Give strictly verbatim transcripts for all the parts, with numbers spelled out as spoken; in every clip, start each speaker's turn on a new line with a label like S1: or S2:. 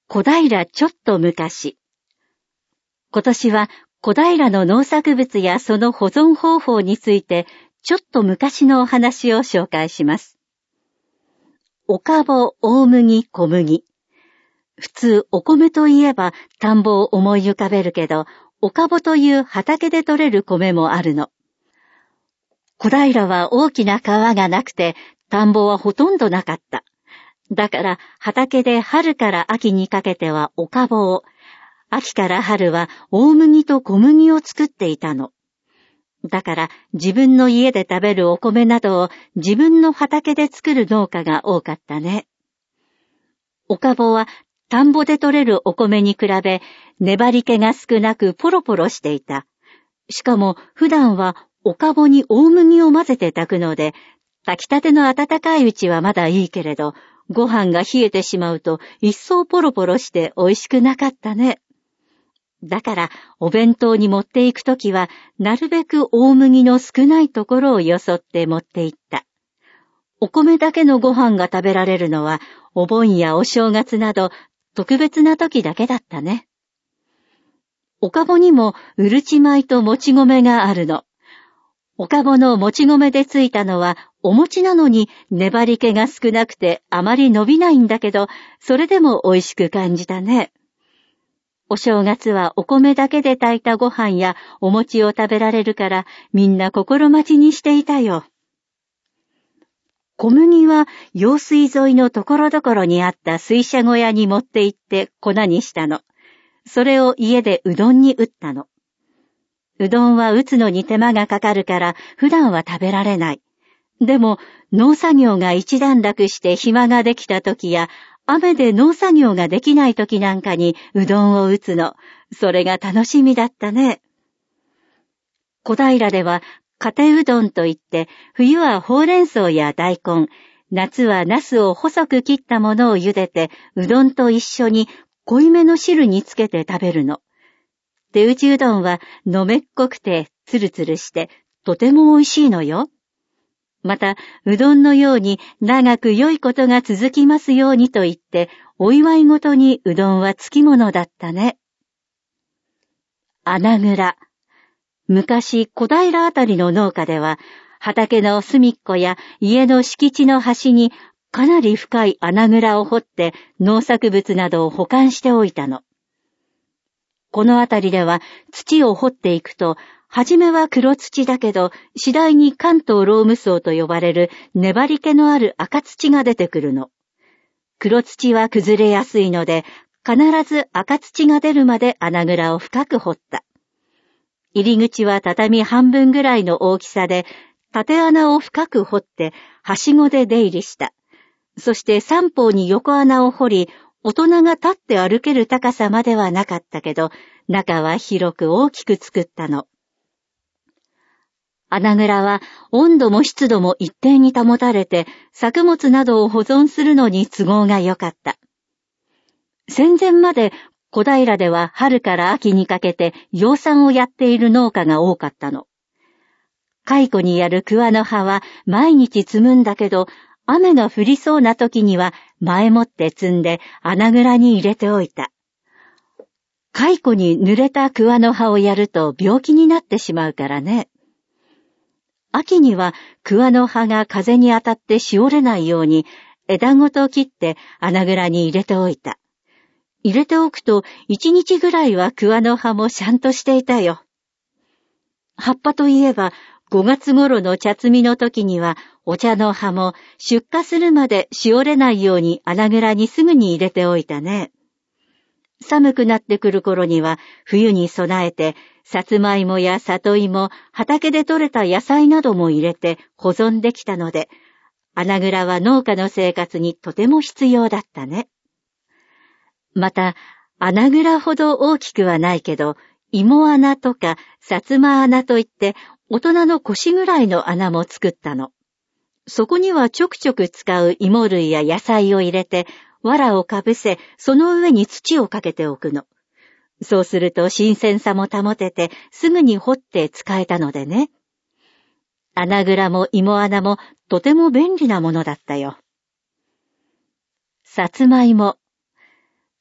S1: 小平ちょっと昔。今年は小平の農作物やその保存方法についてちょっと昔のお話を紹介します。おかぼ、大麦、小麦。普通お米といえば田んぼを思い浮かべるけど、おかぼという畑で採れる米もあるの。小平は大きな川がなくて田んぼはほとんどなかった。だから畑で春から秋にかけてはおかぼを、秋から春は大麦と小麦を作っていたの。だから自分の家で食べるお米などを自分の畑で作る農家が多かったね。おかぼは田んぼで採れるお米に比べ粘り気が少なくポロポロしていた。しかも普段はおかぼに大麦を混ぜて炊くので、炊きたての温かいうちはまだいいけれど、ご飯が冷えてしまうと一層ポロポロして美味しくなかったね。だからお弁当に持っていくときはなるべく大麦の少ないところをよそって持っていった。お米だけのご飯が食べられるのはお盆やお正月など特別な時だけだったね。おかぼにもうるち米ともち米があるの。おかぼのもち米でついたのはお餅なのに粘り気が少なくてあまり伸びないんだけど、それでも美味しく感じたね。お正月はお米だけで炊いたご飯やお餅を食べられるからみんな心待ちにしていたよ。小麦は用水沿いのところどころにあった水車小屋に持って行って粉にしたの。それを家でうどんに打ったの。うどんは打つのに手間がかかるから普段は食べられない。でも農作業が一段落して暇ができた時や雨で農作業ができない時なんかにうどんを打つの。それが楽しみだったね。小平ではかてうどんといって冬はほうれん草や大根、夏はナスを細く切ったものを茹でてうどんと一緒に濃いめの汁につけて食べるの。手打ちうどんはのめっこくてつるつるしてとても美味しいのよ。また、うどんのように長く良いことが続きますようにと言って、お祝いごとにうどんはつきものだったね。穴蔵。昔、小平あたりの農家では、畑の隅っこや家の敷地の端にかなり深い穴蔵を掘って農作物などを保管しておいたの。このあたりでは土を掘っていくと、はじめは黒土だけど、次第に関東ローム層と呼ばれる粘り気のある赤土が出てくるの。黒土は崩れやすいので、必ず赤土が出るまで穴蔵を深く掘った。入り口は畳半分ぐらいの大きさで、縦穴を深く掘って、はしごで出入りした。そして三方に横穴を掘り、大人が立って歩ける高さまではなかったけど、中は広く大きく作ったの。穴蔵は温度も湿度も一定に保たれて作物などを保存するのに都合が良かった。戦前まで小平では春から秋にかけて養蚕をやっている農家が多かったの。蚕にやる桑の葉は毎日摘むんだけど、雨が降りそうな時には前もって摘んで穴蔵に入れておいた。蚕に濡れた桑の葉をやると病気になってしまうからね。秋には桑の葉が風に当たってしおれないように枝ごと切って穴蔵に入れておいた。入れておくと一日ぐらいは桑の葉もしゃんとしていたよ。葉っぱといえばごがつ頃の茶摘みの時にはお茶の葉も出荷するまでしおれないように穴蔵にすぐに入れておいたね。寒くなってくる頃には冬に備えてさつまいもや里芋、畑で採れた野菜なども入れて保存できたので、穴蔵は農家の生活にとても必要だったね。また、穴蔵ほど大きくはないけど、芋穴とかさつま穴といって大人の腰ぐらいの穴も作ったの。そこにはちょくちょく使う芋類や野菜を入れて、藁をかぶせ、その上に土をかけておくの。そうすると新鮮さも保ててすぐに掘って使えたのでね。穴蔵も芋穴もとても便利なものだったよ。さつまいも。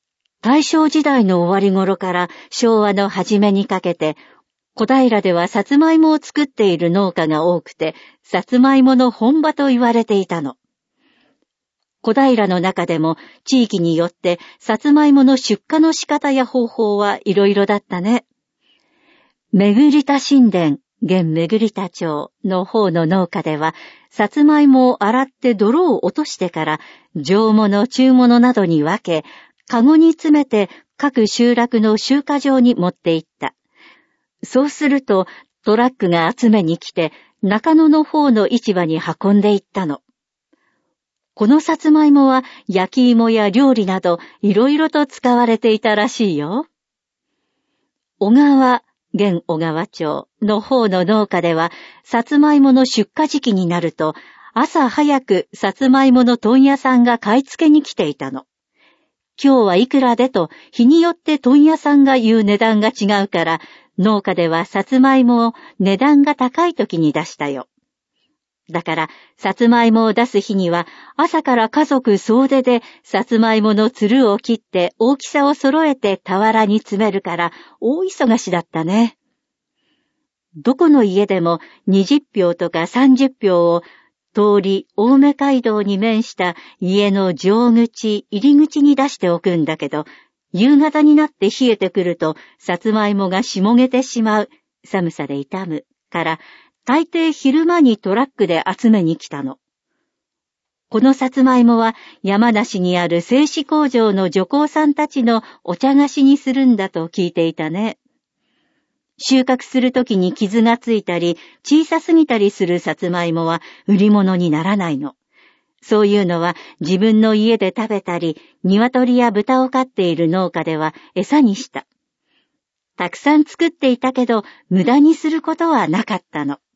S1: 大正時代の終わり頃から昭和の初めにかけて、小平ではさつまいもを作っている農家が多くて、さつまいもの本場と言われていたの。小平の中でも地域によってさつまいもの出荷の仕方や方法はいろいろだったね。めぐりた神殿、現めぐりた町の方の農家では、さつまいもを洗って泥を落としてから、上物、中物などに分け、かごに詰めて各集落の集荷場に持って行った。そうするとトラックが集めに来て中野の方の市場に運んで行ったの。このさつまいもは焼き芋や料理などいろいろと使われていたらしいよ。小川、現小川町の方の農家ではさつまいもの出荷時期になると朝早くさつまいもの問屋さんが買い付けに来ていたの。今日はいくらでと日によって問屋さんが言う値段が違うから農家ではさつまいもを値段が高い時に出したよ。だからさつまいもを出す日には朝から家族総出でさつまいものつるを切って大きさを揃えて俵に詰めるから大忙しだったね。どこの家でもにじゅっぴょうとかさんじゅっぴょうを通り青梅街道に面した家の上口、入り口に出しておくんだけど、夕方になって冷えてくると、さつまいもがしもげてしまう、寒さで傷む、から、大抵昼間にトラックで集めに来たの。このさつまいもは山梨にある製紙工場の女工さんたちのお茶菓子にするんだと聞いていたね。収穫するときに傷がついたり、小さすぎたりするさつまいもは売り物にならないの。そういうのは自分の家で食べたり、鶏や豚を飼っている農家では餌にした。たくさん作っていたけど、無駄にすることはなかったの。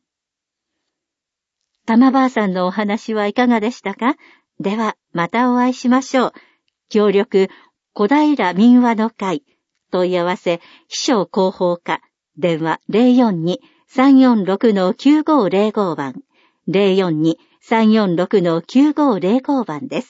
S1: 玉ばあさんのお話はいかがでしたか？では、またお会いしましょう。協力、小平民話の会、問い合わせ、秘書広報課、電話 ゼロよんに さんよんろく きゅうごゼロご 番、ゼロよんに さんよんろく きゅうごゼロご 番です。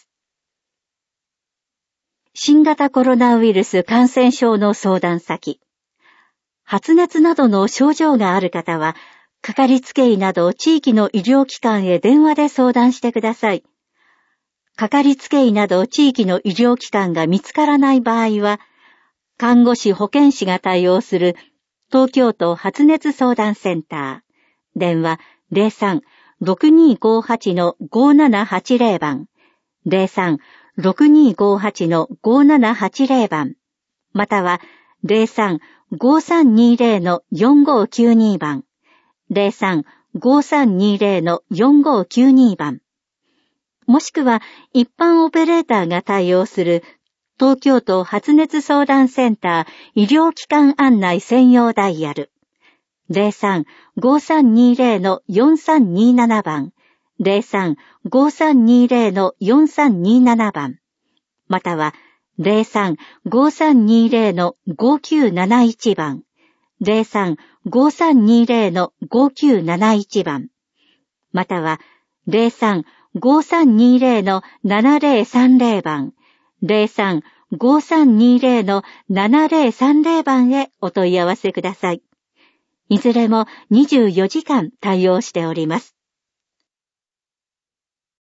S1: 新型コロナウイルス感染症の相談先。発熱などの症状がある方は、かかりつけ医など地域の医療機関へ電話で相談してください。かかりつけ医など地域の医療機関が見つからない場合は、看護師保健師が対応する東京都発熱相談センター。電話 ゼロさん ろくにーごーはち ごーななはちゼロ 番。ゼロさん ろくにーごーはち ごーななはちゼロ 番。またはゼロさん ごーさんにーゼロ よんごーきゅうに 番。ゼロさん ごーさんにーゼロ よんごーきゅうに 番。もしくは一般オペレーターが対応する東京都発熱相談センター医療機関案内専用ダイヤル。ゼロさん ごーさんにーゼロ よんさんにーなな 番。ゼロさん ごーさんにーゼロ よんさんにーなな 番。またはゼロさん ごーさんにーゼロ ごーきゅうなないち 番。ゼロさん ごーさんにーゼロ ごーきゅうなないち 番。またはゼロさん ごーさんにーゼロ ななゼロさんゼロ 番。ゼロさん ごーさんにーゼロ ななゼロさんゼロ 番へお問い合わせください。いずれもにじゅうよじかん対応しております。